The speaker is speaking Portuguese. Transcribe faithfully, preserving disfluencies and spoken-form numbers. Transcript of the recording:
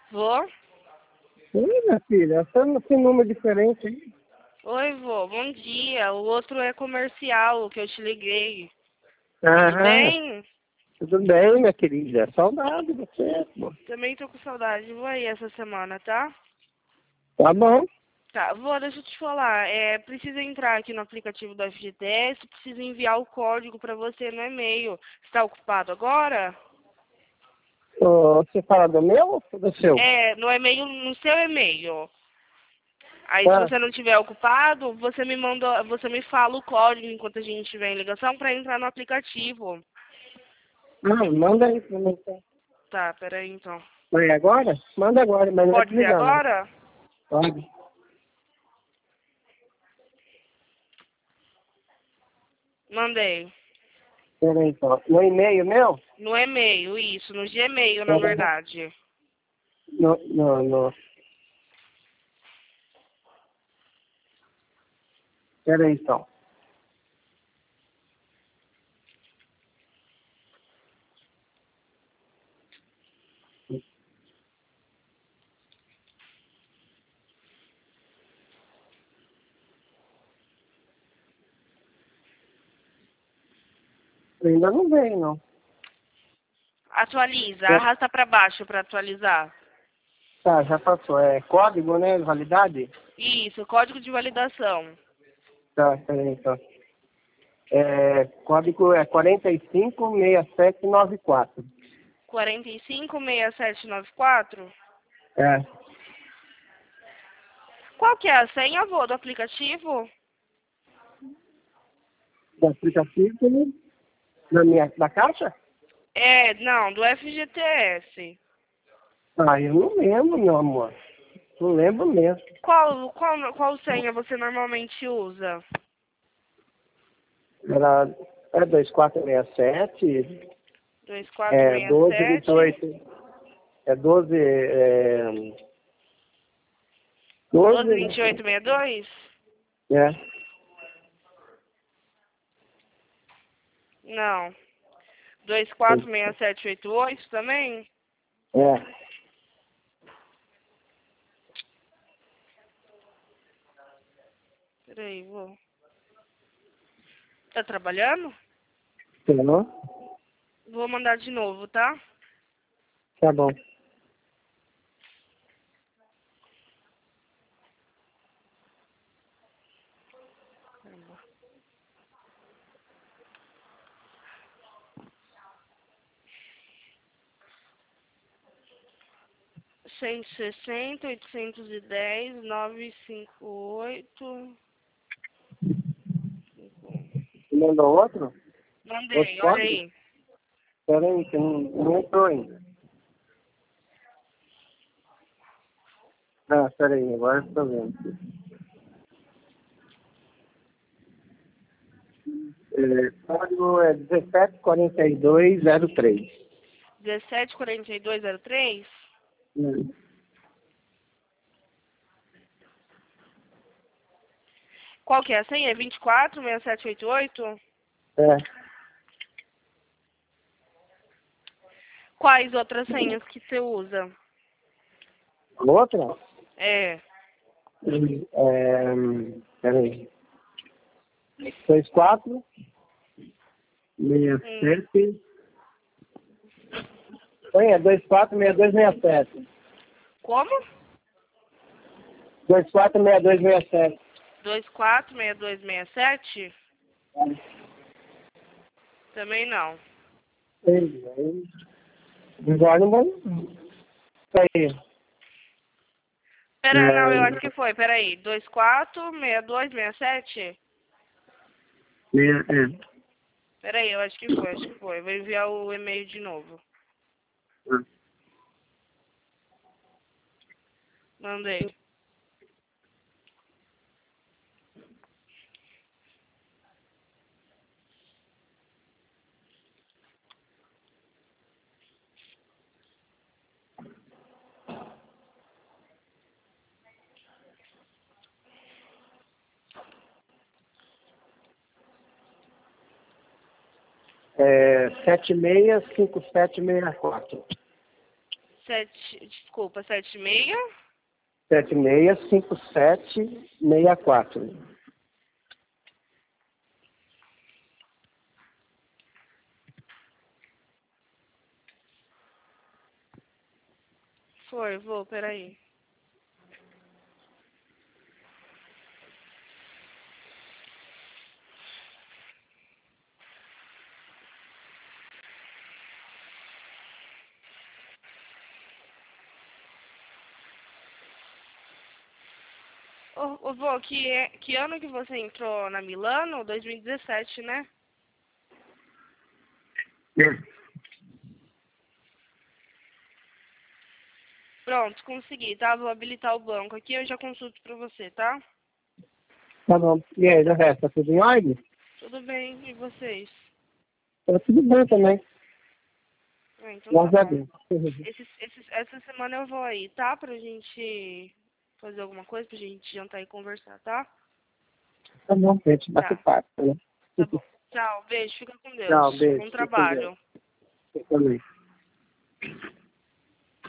Vô? Oi, minha filha, essa esse número diferente aí. Oi, vô, bom dia. O outro é comercial, que eu te liguei. Tudo Aham, bem? tudo bem, minha querida. Saudade de você, pô. Também tô com saudade. Vou aí essa semana, tá? Tá bom. Tá, vô, deixa eu te falar. É, precisa entrar aqui no aplicativo do F G T S, precisa enviar o código pra você no e-mail. Está ocupado agora? Ô, você fala do meu ou do seu? É, no e-mail, no seu e-mail. Aí, se Ah, você não estiver ocupado, você me manda, você me fala o código enquanto a gente estiver em ligação pra entrar no aplicativo. ah, manda aí pra mim. Tá? Tá, peraí então. Vai agora? Manda agora, mas não vai Pode ser desligar, não. agora? Pode. Mandei. Peraí, então. No e-mail meu? No e-mail, isso, no Gmail, na Pera- verdade. No, no, no. Peraí, então. Ainda não veio, não. Atualiza, É, arrasta pra baixo pra atualizar. tá, já passou. É código, né? Validade? Isso, código de validação. Tá, peraí, então. É, código é quatro cinco seis sete nove quatro. quatro cinco seis sete nove quatro. É, Qual que é a senha, vô, do aplicativo? do aplicativo, né? Na minha, da caixa? É, não, do F G T S. Ah, eu não lembro, meu amor. Não lembro mesmo. Qual, qual, qual senha você normalmente usa? Era é dois quatro seis sete, dois quatro é seis doze vinte e sete. oito, é doze, é, doze doze, vinte e oito sessenta e dois? é, Não. dois quatro seis sete oito oito também? é. Peraí, vou. Tá trabalhando? Não? Vou mandar de novo, tá? Tá bom. seiscentos e sessenta, oitocentos e dez, novecentos e cinquenta e oito. Você mandou outro? Outro Mandei, olha código? aí. Peraí, que não, não entrou ainda. Ah, peraí, agora eu tô vendo. É, código é dezessete quarenta e dois zero três. dezessete quarenta e dois zero três? Hum. Qual que é a senha? É vinte e quatro seis sete oito oito? É. Quais outras senhas que você usa? Outra? É. Hum, É, peraí. dois quatro seis Hum. sete. Põe, é dois quatro seis dois seis sete. Como? dois quatro seis dois seis sete. dois quatro seis dois seis sete? Também não. Agora não vai. Aí. Pera, não, eu acho É, que foi. Peraí. dois quatro seis dois seis sete? meia- é. Peraí, eu acho que foi, acho que foi. Vou enviar o e-mail de novo. Mandei. É, sete seis cinco sete seis quatro. Sete, desculpa, sete meia. sete seis cinco sete seis quatro. Foi, vou, peraí. Ô, ô, vô, que, é- que ano que você entrou na Milano? dois mil e dezessete, né? Pronto, consegui, tá? Vou habilitar o banco aqui, eu já consulto pra você, tá? Tá bom. E aí, do resto, tá tudo em ordem? Tudo bem, e vocês? Tá tudo bem também. Ah, então tá Graças a bom. Deus. Esses, esses, essa semana eu vou aí, tá? Pra gente fazer alguma coisa, pra gente jantar e conversar, tá? Tá bom, gente. Bate Tá, papo, né? tá bom. Tchau, beijo, fica com Tchau, Deus. beijo. Bom Fique com Deus. trabalho. Você também.